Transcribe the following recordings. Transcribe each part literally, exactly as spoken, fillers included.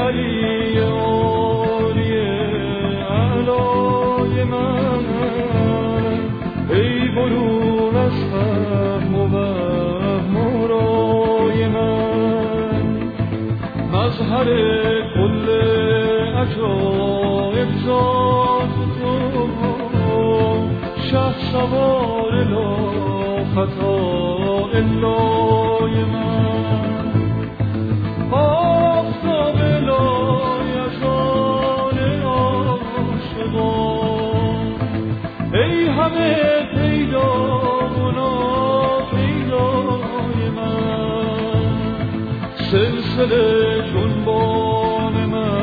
علی عالی علای من، ای برون از فهم و وهم و رای من، مظهر کل عجایب ذات تو، شه سوار لا خطا الای من، آفتاب لایزال عاشقان، ای همه پیدا و ناپیدای من، سلسله جنبان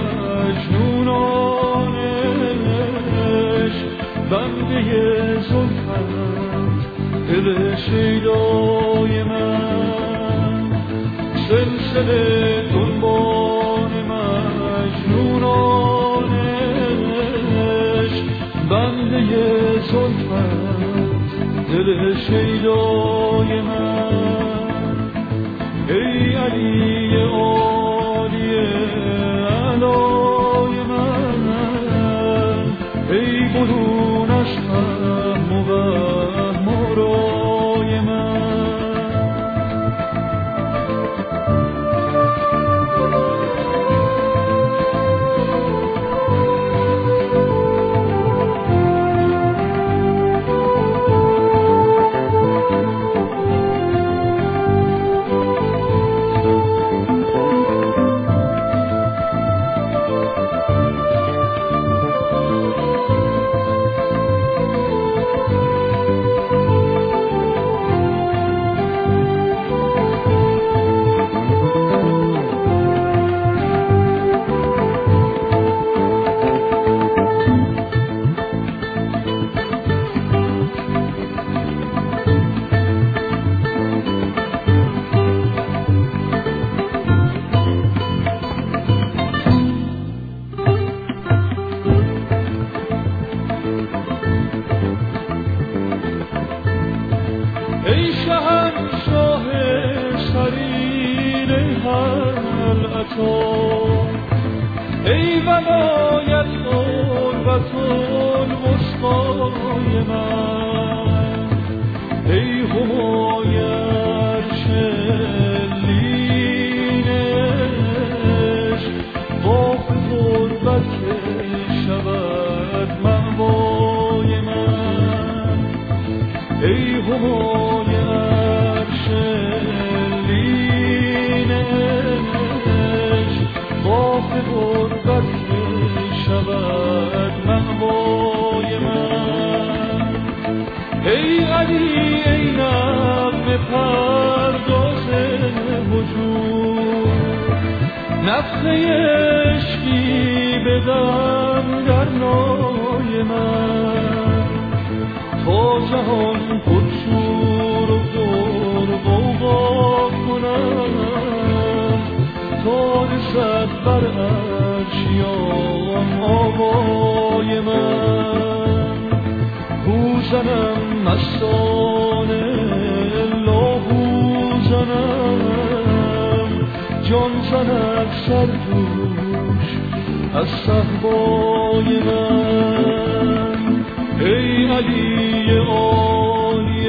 مجنونانش، بنده زلفت دل شیدای من، سلسله جنبان مجنونانش، بنده زلفت دل شیدای من، ای علی عالی علای من، ای برون از فهم و وهم و رای من. ای شهنشاه سریر خلعتا، ای ولایت قربت الوسطای من، ای همای عرش لینش، باغ قربت که شود مأوای من، ای همای عرش لینش، باغ غربت که شود مأوای من، ای علی ای نغمه پرداز وجود، نفخه عشقی بدم در نای من، تا جهان پرشور و پر غوغا کند، تا رسد بر عرشیان آوای من، بوزنم مستانه لاهو زنم، جان زند سرجوش از صحبای من، ای علی عالی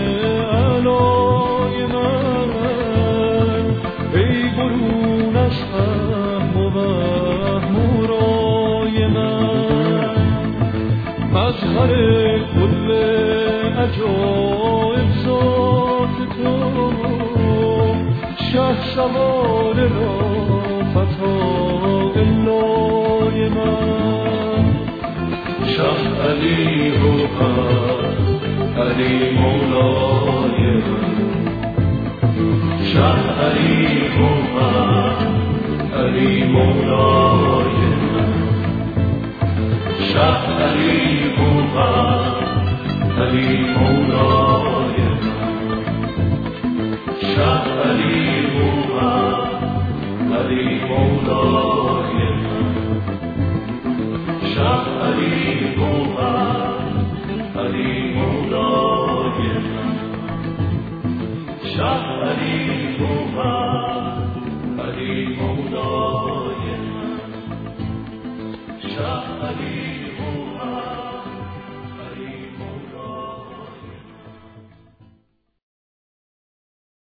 علای من، ای برون از فهم و وهم و رای من، مظهر کل عجایب ذات تو، شه سوار لا فتا الای من، شاه علی روحان علی مولای من، شاه علی روحان علی مولای من، شاه علی روحان علی مولای من، شاه علی روحان علی مولای من، شاه علی روحان علی مولای من، شاه علی روحان علی مولای من. علی